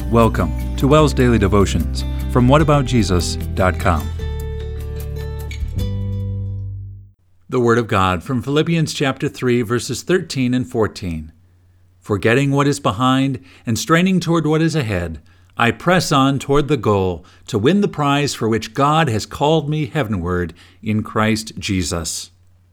Welcome to WELS Daily Devotions from whataboutjesus.com. The Word of God from Philippians chapter 3, verses 13 and 14. Forgetting what is behind and straining toward what is ahead, I press on toward the goal to win the prize for which God has called me heavenward in Christ Jesus.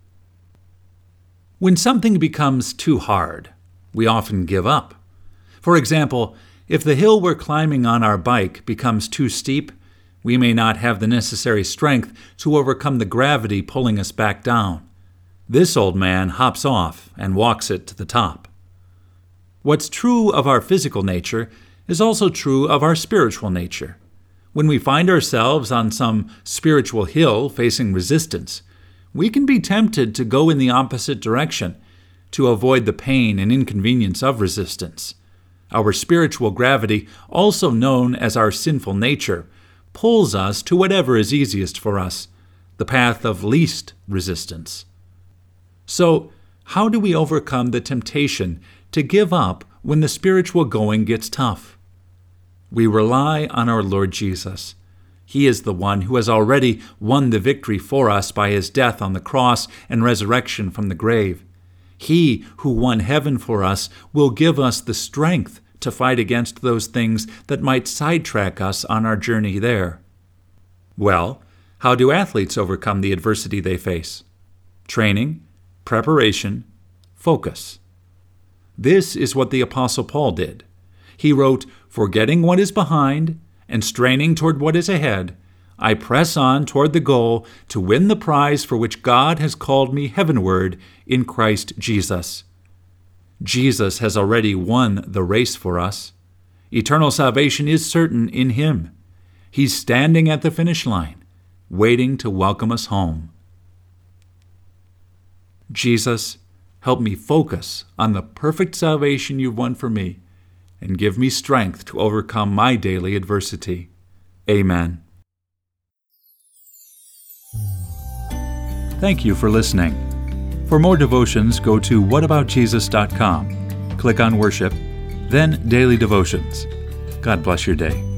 When something becomes too hard, we often give up. For example, if the hill we're climbing on our bike becomes too steep, we may not have the necessary strength to overcome the gravity pulling us back down. This old man hops off and walks it to the top. What's true of our physical nature is also true of our spiritual nature. When we find ourselves on some spiritual hill facing resistance, we can be tempted to go in the opposite direction to avoid the pain and inconvenience of resistance. Our spiritual gravity, also known as our sinful nature, pulls us to whatever is easiest for us, the path of least resistance. So, how do we overcome the temptation to give up when the spiritual going gets tough? We rely on our Lord Jesus. He is the one who has already won the victory for us by his death on the cross and resurrection from the grave. He who won heaven for us will give us the strength to fight against those things that might sidetrack us on our journey there. Well, how do athletes overcome the adversity they face? Training, preparation, focus. This is what the Apostle Paul did. He wrote, "Forgetting what is behind and straining toward what is ahead, I press on toward the goal to win the prize for which God has called me heavenward in Christ Jesus." Jesus has already won the race for us. Eternal salvation is certain in him. He's standing at the finish line, waiting to welcome us home. Jesus, help me focus on the perfect salvation you've won for me, and give me strength to overcome my daily adversity. Amen. Thank you for listening. For more devotions, go to whataboutjesus.com. Click on Worship, then Daily Devotions. God bless your day.